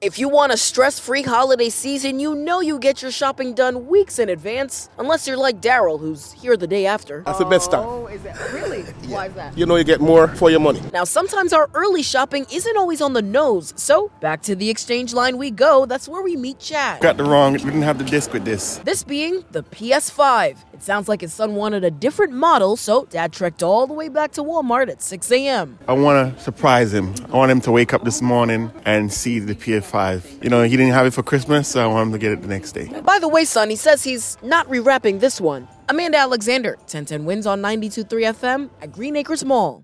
If you want a stress-free holiday season, you know you get your shopping done weeks in advance. Unless you're like Daryl, who's here the day after. That's the best time. Oh, is it? Really? Why is that? You know you get more for your money. Now, sometimes our early shopping isn't always on the nose, so back to the exchange line we go. That's where we meet Chad. Got the wrong, we didn't have the disc with this. This being the PS5. It sounds like his son wanted a different model, so Dad trekked all the way back to Walmart at 6 a.m. I want to surprise him. I want him to wake up this morning and see the PS5. You know, he didn't have it for Christmas, so I want him to get it the next day. By the way, son, he says he's not rewrapping this one. Amanda Alexander, 1010 Wins on 92.3 FM at Green Acres Mall.